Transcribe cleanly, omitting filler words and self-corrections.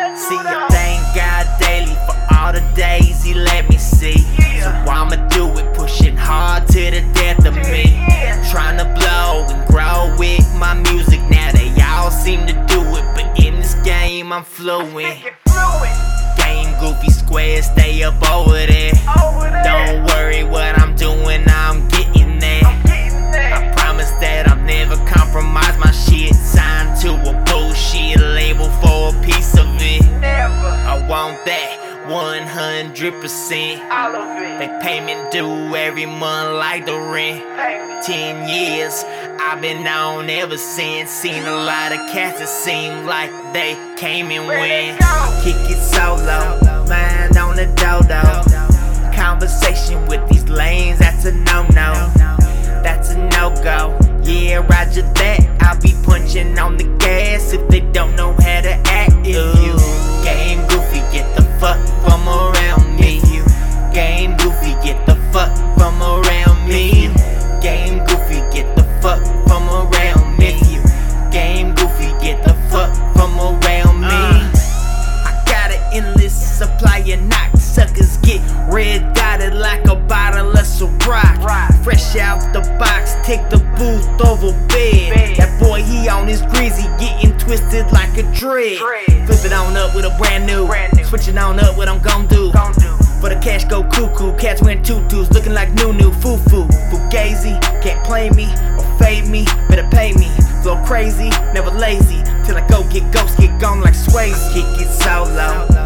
See, I thank God daily for all the days He let me see. So I'ma do it, pushing hard to the death of me. Trying to blow and grow with my music. Now they all seem to do it, but in this game I'm fluent. Game goofy square, stay up over there. Don't worry what I'm doing, I'm getting there. I promise that I'll never compromise my shit. Signed to a bullshit label for a piece of it. I want that 100%. They pay me due every month like the rent. 10 years I've been on ever since. Seen a lot of cats that seem like they came and went. I kick it solo, mind on the dodo. Conversation with these lanes, that's a no-no. That's a no-go. Yeah, roger that. I'll be punching on the gas if they don't know how to act. If you game goofy, get the fuck from around me. Game goofy, get the fuck from around me. Game goofy, get the fuck from around me. Game goofy, get the fuck from around me. I got an endless supply of knock. Suckers get red dotted like a bottle of Ciroc. Fresh out the box, take the booth over bed. That boy, he on his greasy, getting twisted like a dread. Flip it on up with a brand new. Switching on up what I'm gon' do. For the cash go cuckoo, cats wearing tutus, looking like new foo-foo. Fugazi, can't play me or fade me, better pay me. Flow crazy, never lazy, till I go get ghost, get gone like Swayze. Kick it solo,